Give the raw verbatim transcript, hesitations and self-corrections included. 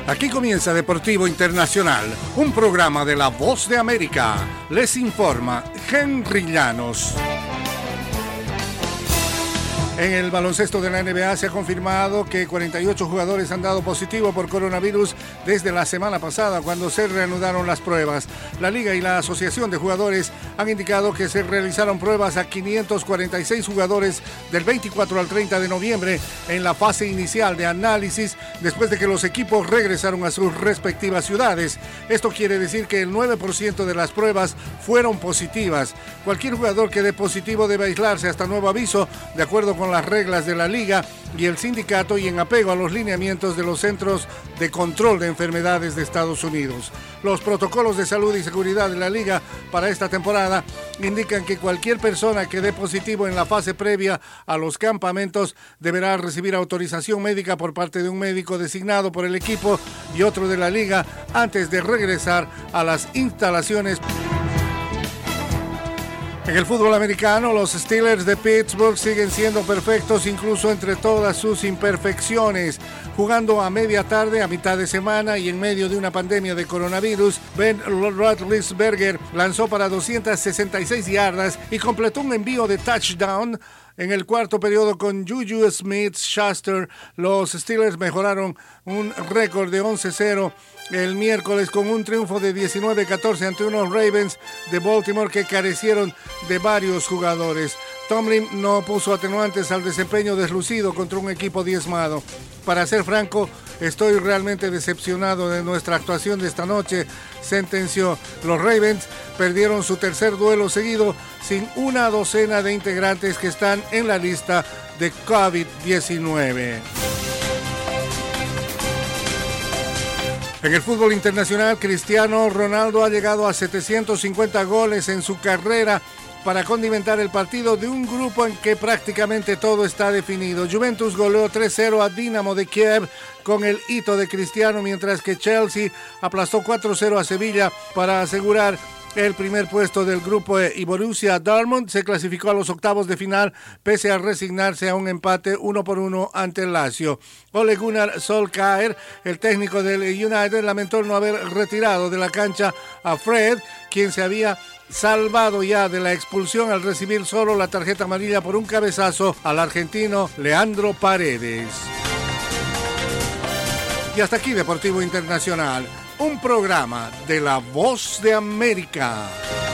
Aquí comienza Deportivo Internacional, un programa de La Voz de América. Les informa Henry Llanos. En el baloncesto de la N B A se ha confirmado que cuarenta y ocho jugadores han dado positivo por coronavirus desde la semana pasada, cuando se reanudaron las pruebas. La Liga y la Asociación de Jugadores han indicado que se realizaron pruebas a quinientos cuarenta y seis jugadores del veinticuatro al treinta de noviembre en la fase inicial de análisis, después de que los equipos regresaron a sus respectivas ciudades. Esto quiere decir que el nueve por ciento de las pruebas fueron positivas. Cualquier jugador que dé positivo debe aislarse hasta nuevo aviso, de acuerdo con las reglas de la Liga y el sindicato, y en apego a los lineamientos de los Centros de Control de Enfermedades de Estados Unidos. Los protocolos de salud y seguridad de la Liga para esta temporada indican que cualquier persona que dé positivo en la fase previa a los campamentos deberá recibir autorización médica por parte de un médico designado por el equipo y otro de la Liga antes de regresar a las instalaciones. En el fútbol americano, los Steelers de Pittsburgh siguen siendo perfectos incluso entre todas sus imperfecciones. Jugando a media tarde, a mitad de semana y en medio de una pandemia de coronavirus, Ben Roethlisberger lanzó para doscientas sesenta y seis yardas y completó un envío de touchdown. En el cuarto periodo con Juju Smith-Schuster, los Steelers mejoraron un récord de once cero el miércoles con un triunfo de diecinueve catorce ante unos Ravens de Baltimore que carecieron de varios jugadores. Tomlin no puso atenuantes al desempeño deslucido contra un equipo diezmado. Para ser franco, estoy realmente decepcionado de nuestra actuación de esta noche, sentenció. Los Ravens perdieron su tercer duelo seguido sin una docena de integrantes que están en la lista de COVID diecinueve. En el fútbol internacional, Cristiano Ronaldo ha llegado a setecientos cincuenta goles en su carrera para condimentar el partido de un grupo en que prácticamente todo está definido. Juventus goleó tres cero a Dinamo de Kiev con el hito de Cristiano, mientras que Chelsea aplastó cuatro cero a Sevilla para asegurar el primer puesto del grupo E, y Borussia Dortmund se clasificó a los octavos de final pese a resignarse a un empate uno por uno ante el Lazio. Ole Gunnar Solskjaer, el técnico del United, lamentó no haber retirado de la cancha a Fred, quien se había salvado ya de la expulsión al recibir solo la tarjeta amarilla por un cabezazo al argentino Leandro Paredes. Y hasta aquí Deportivo Internacional, un programa de La Voz de América.